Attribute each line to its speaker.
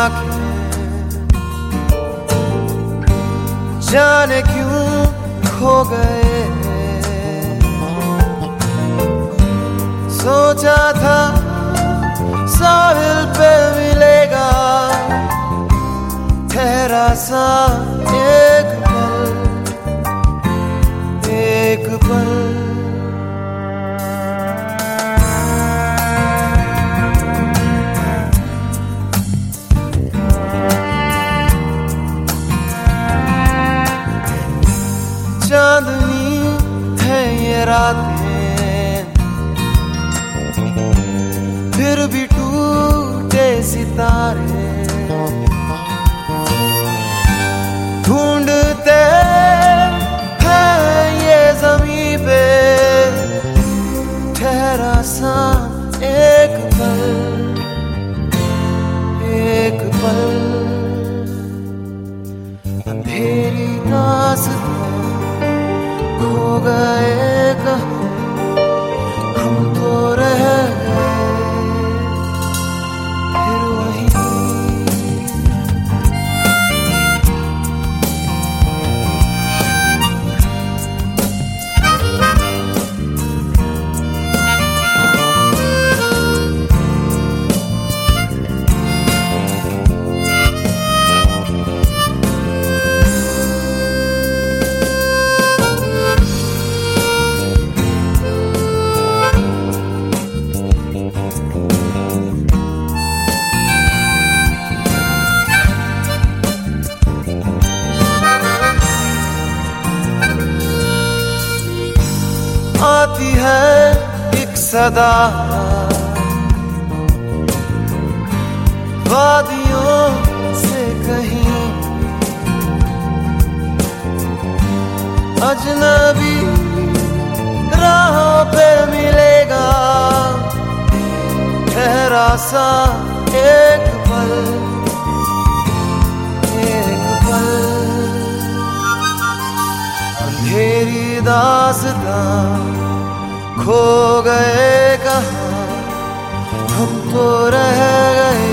Speaker 1: आंखें जाने क्यों खो गए। सोचा था साहिल पे मिलेगा ठहरा सा एक पल। चांदनी है ये रातें फिर भी टूटे सितारे ढूंढते हैं ये ज़मीं पे ठहरा सा एक पल। अंधेरी रास्ता खो गए कहाँ हम तो रह गए फिर वही। आती है एक सदा वादियों से कहीं अजनबी राहों पे मिलेगा ठहरा सा एक पल। अंधेरी दास्तां खो गए कहाँ हम तो रह गए